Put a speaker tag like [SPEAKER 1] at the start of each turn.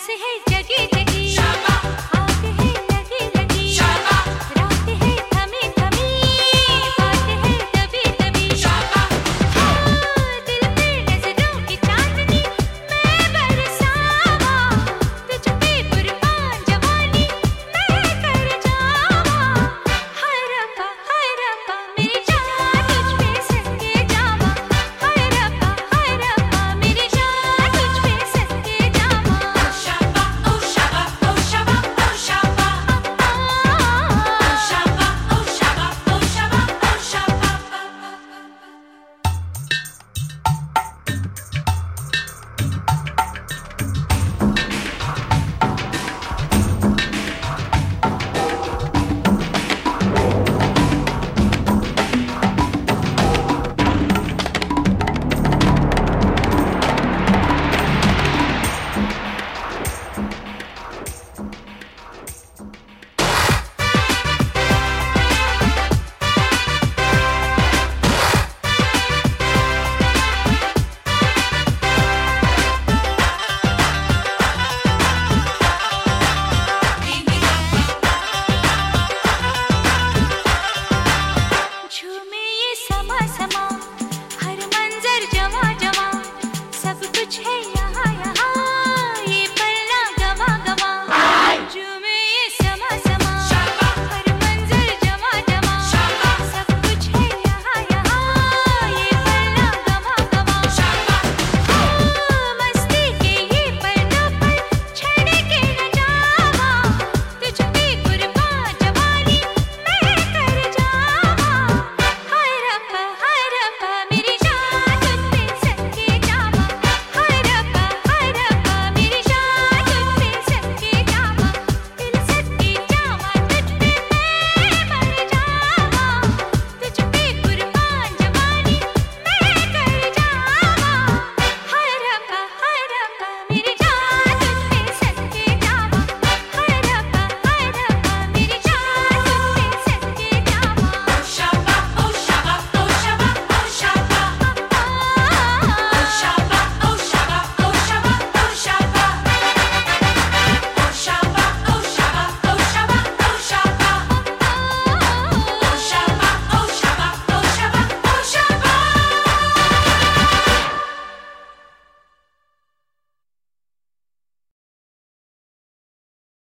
[SPEAKER 1] सांस है जगी जगी, आग है लगी लगी, रात है थमी थमी, बात है दबी दबी। दिल पे नजरों की चांदनी मैं बरसावा, तुझ पे कुर्बान जवानी मैं कर जावा। हाय रब्बा मेरी जान तुझ पे सदके जावा, हाय रब्बा मेरी जान तुझ पे सदके जावा। ओ शाबा ओ शाबा ओ शाबा ओ शाबा ओ शाबा ओ शाबा ओ शाबा ओ शाबा। झूमे ये समा समा, हर मंजर जवा जवा, सब कुछ है यहाँ यहाँ।